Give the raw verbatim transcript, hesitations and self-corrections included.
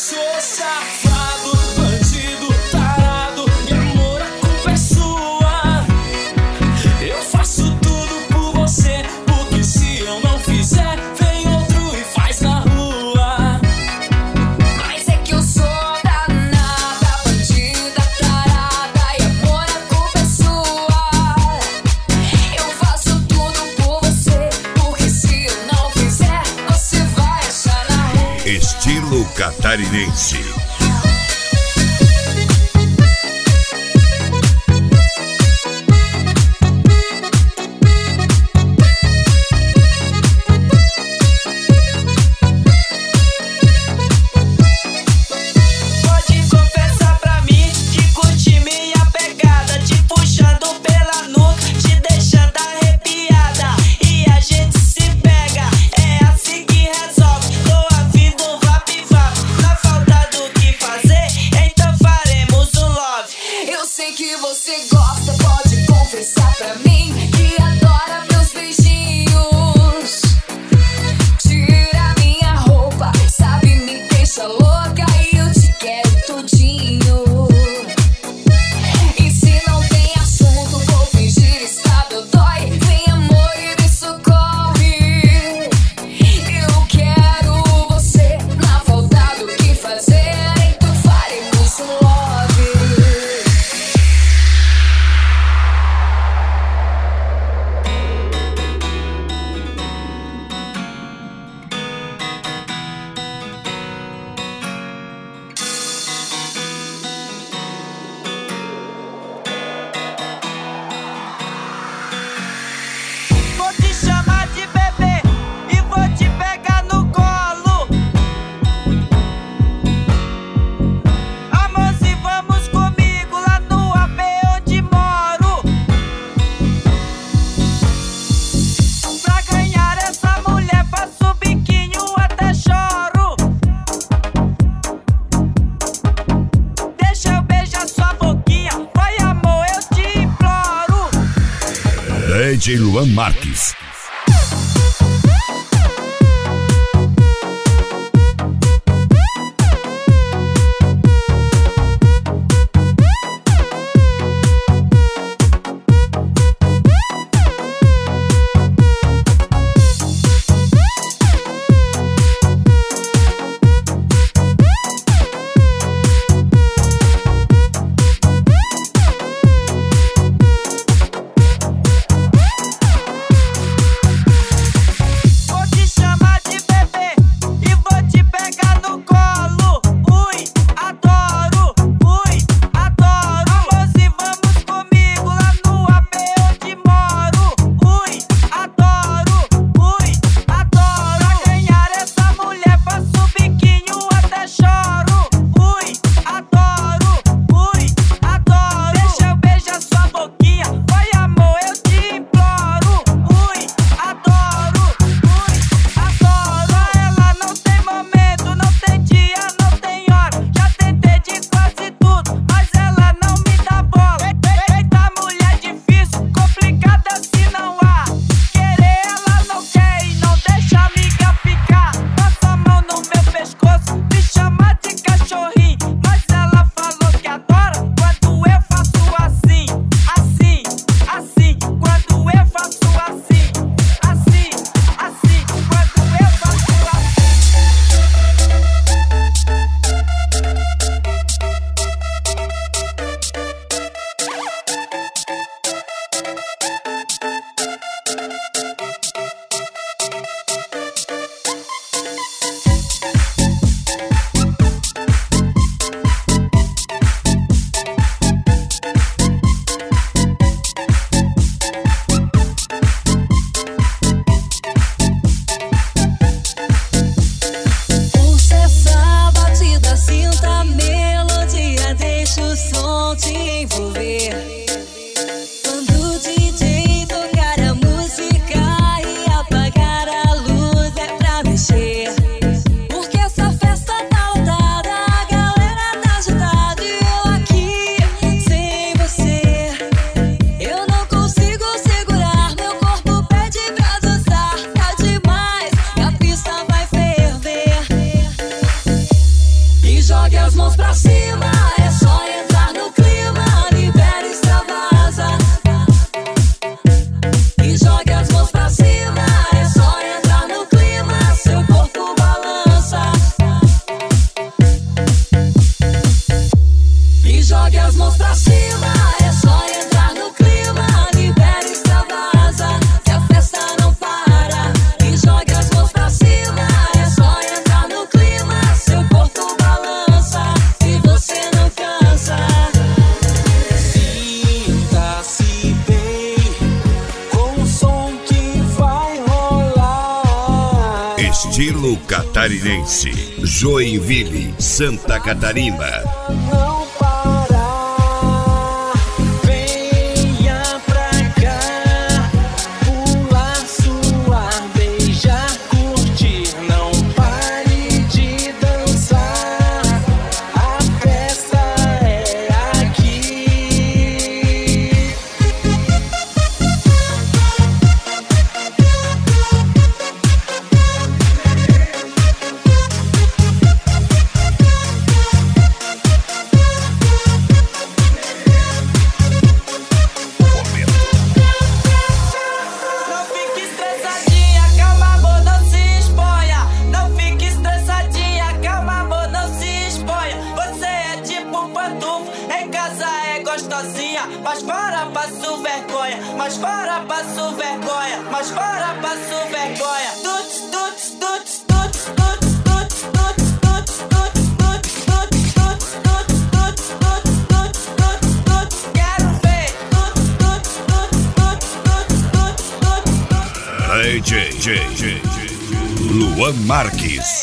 sou safado, bandido, tarado, e amor, a culpa é sua. Eu faço tudo por você, porque se eu não fizer, vem outro e faz na rua. Mas é que eu sou danada, bandida, tarada, e amor, a culpa é sua. Eu faço tudo por você, porque se eu não fizer, você vai achar na rua. Estilo catarinense. Pode confessar pra mim que curte minha pegada, te puxando pela nuca, te deixando arrepiada. E a gente se pega, é assim que resolve. Tô a fim do vap-vap, na falta do que fazer, então faremos um love. Eu sei que você gosta, pode confessar pra mim que adora meus beijinhos. Tira minha roupa, sabe, me deixa louca e eu te quero tudinho. E se não tem assunto, vou fingir estar dói. Vem amor e me socorre. Eu quero você, na falta do que fazer, então faremos um love. Vou te chamar de bebê e vou te pegar no colo. Amorzinho, vamos comigo lá no A P onde moro. Pra ganhar essa mulher faço biquinho até choro. Deixa eu beijar sua boquinha, vai amor, eu te imploro. D J Luan Marques. estilo catarinense. Joinville, Santa Catarina. Não parar, venha pra cá, pular, suar, beijar, curtir. Não pare de dançar, a festa é aqui. Não fique estressadinha, calma amor, não se exponha. Não fique estressadinha, calma amor, não se exponha. Você é tipo pantufo, em casa é gostosinha, mas fora passo vergonha, mas fora passo vergonha, mas fora passo vergonha. Tuts, tuts, tuts, tuts, tuts, tuts, tuts, tuts, tuts, tuts, tuts, tuts, tuts, tuts, tuts, tuts, tuts, tuts. Quero ver. Tuts, tuts, tuts, tuts, tuts, tuts, tuts, tuts. D J Luan Marques.